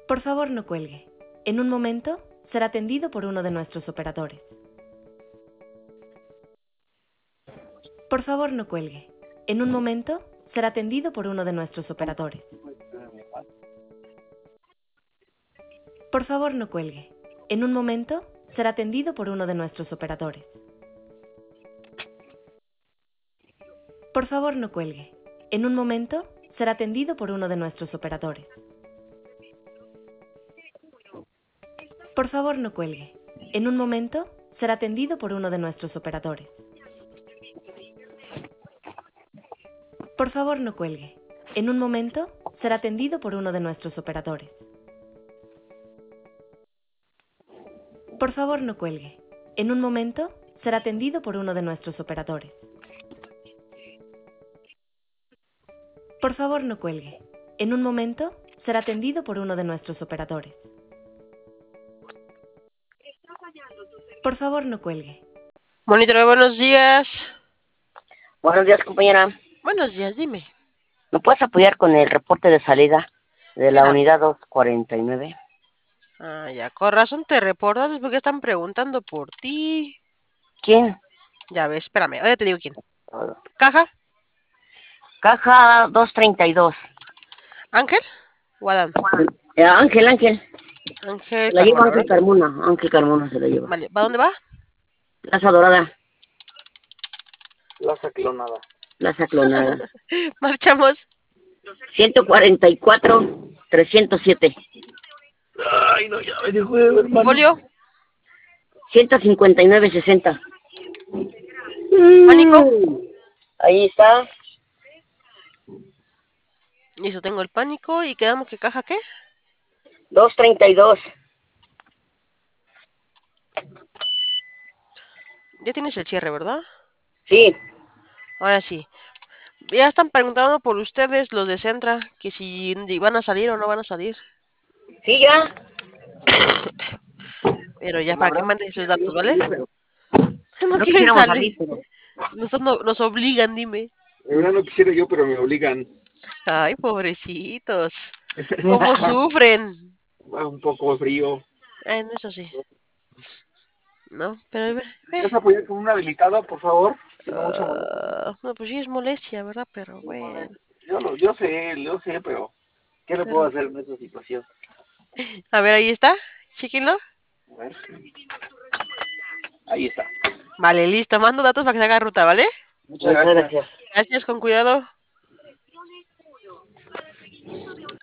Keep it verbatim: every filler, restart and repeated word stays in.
Por favor, no cuelgue. En un momento será atendido por uno de nuestros operadores. Por favor, no cuelgue. En un momento será atendido por uno de nuestros operadores. Por favor, no cuelgue. En un momento será atendido por uno de nuestros operadores. Por favor, no cuelgue. En un momento será atendido por uno de nuestros operadores. Por favor, no cuelgue. En un momento será atendido por uno de nuestros operadores. Por favor, no cuelgue. En un momento será atendido por uno de nuestros operadores. Por favor, no cuelgue. En un momento será atendido por uno de nuestros operadores. Por favor, no cuelgue. En un momento será atendido por uno de nuestros operadores. Por favor, no cuelgue. Monitor, buenos días. Buenos días, compañera. Buenos días, dime. ¿Me puedes apoyar con el reporte de salida de la ¿Quién habla? unidad doscientos cuarenta y nueve? Ah, ya, con razón te reportas porque están preguntando por ti. ¿Quién? Ya ves, espérame, ahora te digo quién. ¿Caja? Caja doscientos treinta y dos. ¿Ángel? ¿O Adán? Eh, Ángel, Ángel. Ángel Se la lleva Carmona, Ángel ¿verdad? Carmona. Ángel Carmona se la lleva. Vale, ¿va dónde va? Plaza Dorada. Plaza Clonada. Plaza Clonada. Marchamos. ciento cuarenta y cuatro, trescientos siete. Ay, no, ya me dejó de ver, hermano. ¿Folio? ciento cincuenta y nueve, sesenta. ¿Pánico? Ahí está. Listo, tengo el pánico y quedamos que caja, ¿qué? doscientos treinta y dos. Ya tienes el cierre, ¿verdad? Sí. Ahora sí. Ya están preguntando por ustedes, los de Centra, que si van a salir o no van a salir. Sí, ya. Pero ya para que mandes sus datos, ¿vale? No No quieren quisiéramos salir. salir, pero... Nos, no- nos obligan, dime. De verdad no quisiera yo, pero me obligan. Ay, pobrecitos. ¿Cómo sufren? Va un poco frío. En eso sí. No, pero a ver. ¿Me Eh, vas a apoyar con un habilitado, por favor? Tengo mucha molestia. ah, no, pues sí es molestia, ¿verdad? Pero bueno. Yo, lo, yo sé, yo sé, pero ¿qué le puedo Pero... hacer en esta situación? A ver, ahí está. Chiquinlo. A ver. Ahí está. Vale, listo. Mando datos para que se haga ruta, ¿vale? Muchas Muchas gracias. gracias. Gracias, con cuidado.